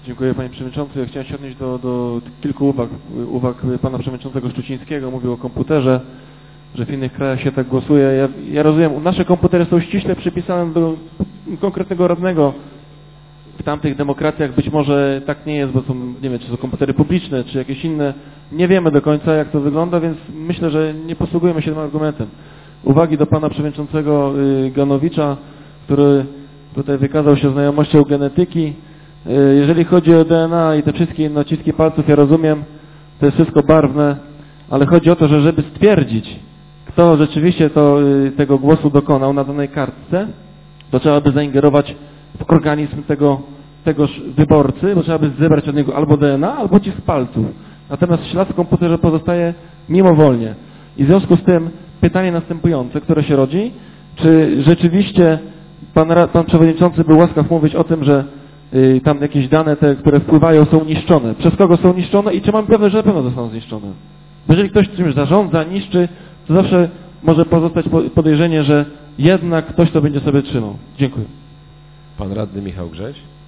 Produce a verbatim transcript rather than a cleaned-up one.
Dziękuję Panie Przewodniczący. Ja chciałem się odnieść do, do kilku uwag, uwag Pana Przewodniczącego Szczucińskiego. Mówił o komputerze, że w innych krajach się tak głosuje. Ja, ja rozumiem, nasze komputery są ściśle przypisane do konkretnego radnego. W tamtych demokracjach być może tak nie jest, bo są, nie wiem, czy są komputery publiczne, czy jakieś inne. Nie wiemy do końca, jak to wygląda, więc myślę, że nie posługujemy się tym argumentem. Uwagi do Pana Przewodniczącego Ganowicza, który tutaj wykazał się znajomością genetyki. Jeżeli chodzi o D N A i te wszystkie naciski palców, ja rozumiem, to jest wszystko barwne, ale chodzi o to, że żeby stwierdzić, kto rzeczywiście to, tego głosu dokonał na danej kartce, to trzeba by zaingerować w organizm tego, tegoż wyborcy, bo trzeba by zebrać od niego albo D N A, albo cisk palców. Natomiast ślad w komputerze pozostaje mimowolnie. I w związku z tym pytanie następujące, które się rodzi, czy rzeczywiście pan, pan Przewodniczący był łaskaw mówić o tym, że y, tam jakieś dane, te, które wpływają, są niszczone. Przez kogo są niszczone i czy mam pewność, że na pewno zostaną zniszczone? Bo jeżeli ktoś czymś zarządza, niszczy, to zawsze może pozostać podejrzenie, że jednak ktoś to będzie sobie trzymał. Dziękuję. Pan radny Michał Grześ.